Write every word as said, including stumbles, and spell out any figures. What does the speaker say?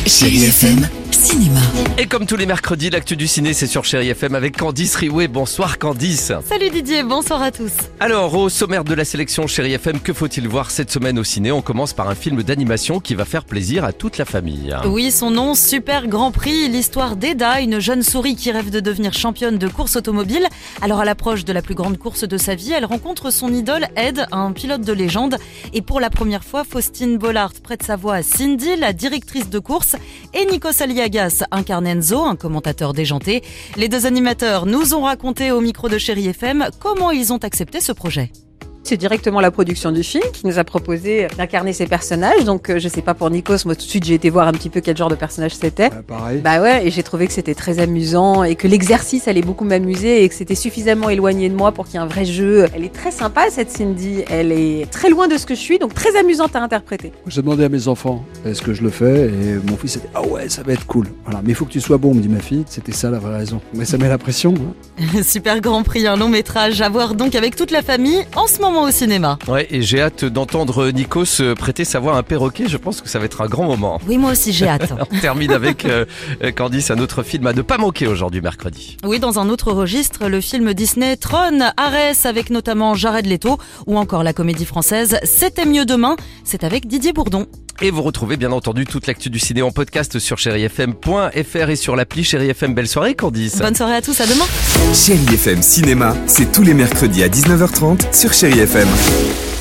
Chérie F M Cinéma. Et comme tous les mercredis, l'actu du ciné, c'est sur Chérie F M avec Candice Riouet. Bonsoir Candice. Salut Didier, bonsoir à tous. Alors, au sommaire de la sélection Chérie F M, que faut-il voir cette semaine au ciné? On commence par un film d'animation qui va faire plaisir à toute la famille. Oui, son nom, Super Grand Prix, l'histoire d'Eda, une jeune souris qui rêve de devenir championne de course automobile. Alors à l'approche de la plus grande course de sa vie, elle rencontre son idole Ed, un pilote de légende. Et pour la première fois, Faustine Bollard prête sa voix à Cindy, la directrice de course, et Nikos Aliagas incarne Enzo, un commentateur déjanté. Les deux animateurs nous ont raconté au micro de Chérie F M comment ils ont accepté ce projet. C'est directement la production du film qui nous a proposé d'incarner ces personnages. Donc euh, je sais pas pour Nikos, moi tout de suite j'ai été voir un petit peu quel genre de personnage c'était. Bah, pareil. Bah ouais, et j'ai trouvé que c'était très amusant et que l'exercice allait beaucoup m'amuser et que c'était suffisamment éloigné de moi pour qu'il y ait un vrai jeu. Elle est très sympa cette Cindy, elle est très loin de ce que je suis, donc très amusante à interpréter. J'ai demandé à mes enfants est-ce que je le fais, et mon fils a dit ah ouais ça va être cool. Voilà, mais il faut que tu sois bon, me dit ma fille. C'était ça la vraie raison. Mais ça met la pression. Hein. Super Grand Prix, un long métrage à voir donc avec toute la famille en ce moment au cinéma. Ouais, et j'ai hâte d'entendre Nikos prêter sa voix à un perroquet. Je pense que ça va être un grand moment. Oui, moi aussi j'ai hâte. On termine avec euh, Candice, un autre film à ne pas manquer aujourd'hui mercredi. Oui, dans un autre registre, le film Disney Tron, Arès avec notamment Jared Leto, ou encore la comédie française C'était mieux demain, c'est avec Didier Bourdon. Et vous retrouvez bien entendu toute l'actu du ciné en podcast sur chérie f m point f r et sur l'appli Chérie F M. Belle soirée Candice. Bonne soirée à tous, à demain. Chérie F M Cinéma, c'est tous les mercredis à dix-neuf heures trente sur Chérie F M.